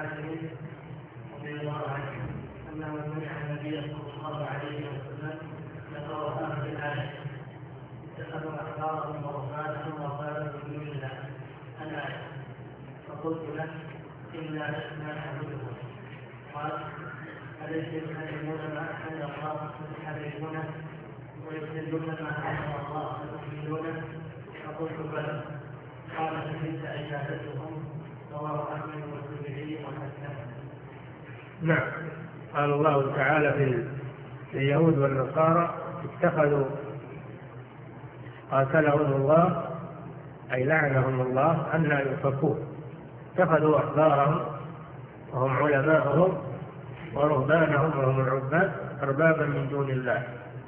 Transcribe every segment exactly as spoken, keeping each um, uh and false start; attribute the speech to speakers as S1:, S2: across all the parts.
S1: حاتم رضي الله عنه أنه سمع النبي صلى الله عليه وسلم يقرأ هذه الآية: اتخذوا أحبارهم ورهبانهم وقالوا من دون الله الآية. فقلت له: إنا لسنا نعبدهم. قال: أليس يحرمون ما أحل الله فتحرمونه ويحلون ما حرم الله فتحلونه؟ فقلت: بلى. قال: فتلك عبادتهم. رواه أحمد والترمذي وحسنه.
S2: نعم. قال الله تعالى في اليهود والنصارى: اتخذوا قاتلهم الله أي لعنهم الله أن لا يؤفكون، اتخذوا أحبارهم وهم علماءهم ورهبانهم وهم العباد أربابا من دون الله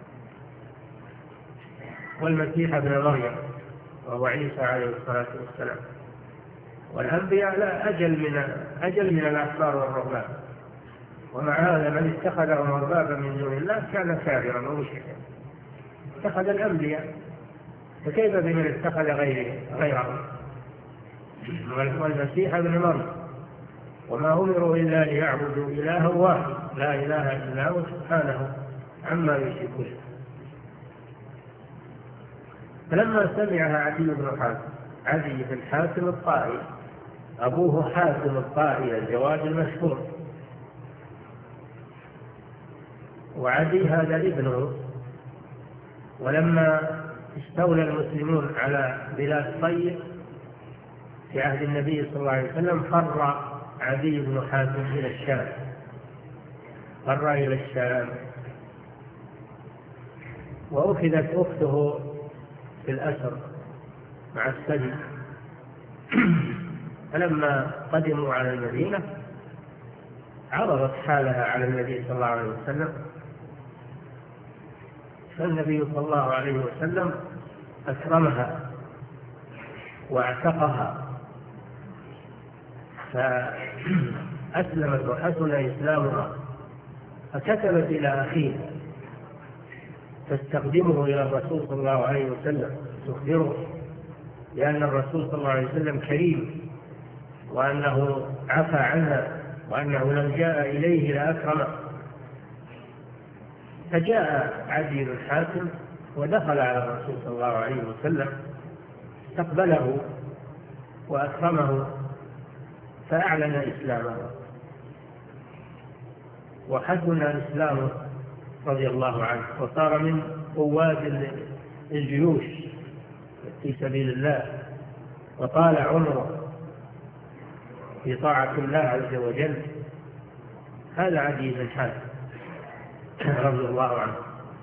S2: والمسيح ابن مريم وهو عيسى عليه الصلاة والسلام. والأنبياء لا أجل من أجل من الأحبار والرهبان، ومع هذا من اتخذهم أربابا من دون الله كان كافرا ومشركا. اتخذ الأنبياء، فكيف بمن اتخذ غيره غيرهم؟ والمسيح ابن مريم. وما أمروا إلا ليعبدوا إلها واحد لا إله إلا هو سبحانه عما يشركون. فلما سمعها عدي بن حاتم، عدي بن حاتم الطائي، أبوه حاتم الطائي الجواد المشهور، وعدي هذا ابنه. ولما استولى المسلمون على بلاد طيب في عهد النبي صلى الله عليه وسلم فر عدي بن حاتم إلى الشام، فر إلى الشام، وأخذت أخته في الأسر مع السبي. فلما قدموا على المدينة عرضت حالها على النبي صلى الله عليه وسلم، فالنبي صلى الله عليه وسلم أكرمها واعتقها، فأسلمت وحسن إسلامها، فكتبت إلى أخيه تستخدمه إلى الرسول صلى الله عليه وسلم، تخبره لأن الرسول صلى الله عليه وسلم كريم، وأنه عفى عنها، وأنه لو جاء إليه لأكرمه. فجاء عدي بن حاتم ودخل على الرسول صلى الله عليه وسلم، استقبله وأكرمه، فأعلن إسلامه وحسن إسلامه رضي الله عنه، وصار من قواد الجيوش في سبيل الله، وطال عمره في طاعة الله عز وجل. هذا عدي بن حاتم رضي الله عنه.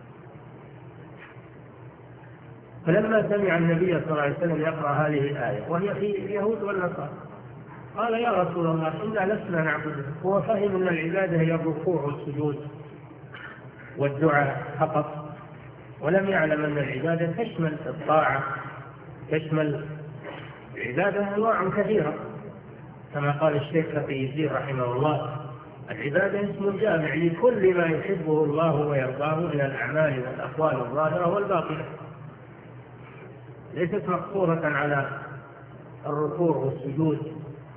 S2: فلما سمع النبي صلى الله عليه وسلم يقرأ هذه الآية وهي في اليهود والنصارى قال: يا رسول الله إنا لسنا نعبده. هو فهم أن العبادة هي الركوع والسجود والدعاء فقط، ولم يعلم أن العبادة تشمل الطاعة، تشمل العبادة أنواع كثيرة، كما قال الشيخ تقي الدين رحمه الله: العبادة اسم جامع لكل ما يحبه الله ويرضاه من الأعمال والأقوال الظاهرة والباطنة، ليست مقصورة على الركوع والسجود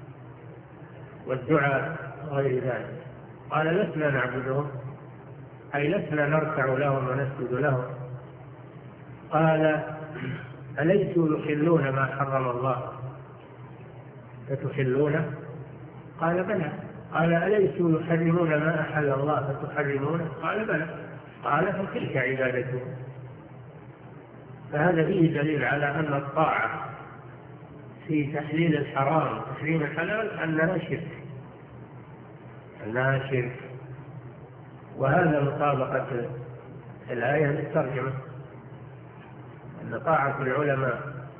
S2: والدعاء وغير ذلك. قال: لسنا نعبدهم أي لسنا نركع لهم ونسجد لهم. قال: أليسوا يحلون ما حرم الله فتحلونه؟ قال: بلى. قال: أليسوا يحرمون ما أحل الله فتحرمونه؟ قال: بلى. قال: فتلك عبادتهم. فهذا فيه دليل على أن الطاعة في تحليل الحرام وتحريم الحلال أنها شرك، أنها شرك. وهذا مطابقة الآية للترجمة، أن طاعة العلماء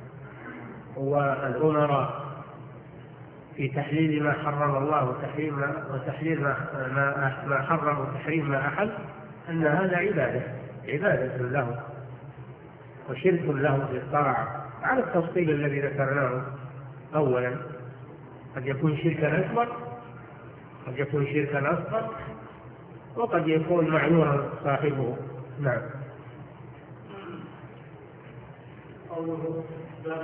S2: والأمراء في تحليل ما حرم الله وتحريم ما وتحليل ما ما حرم وتحريم ما أحل، أن هذا عبادة عبادة له وشرك له في الطاعة، على التفصيل الذي ذكرناه أولا. قد يكون شركا أكبر، قد يكون شركا أصغر، وقد يكون معذورا صاحبه. نعم.
S1: قوله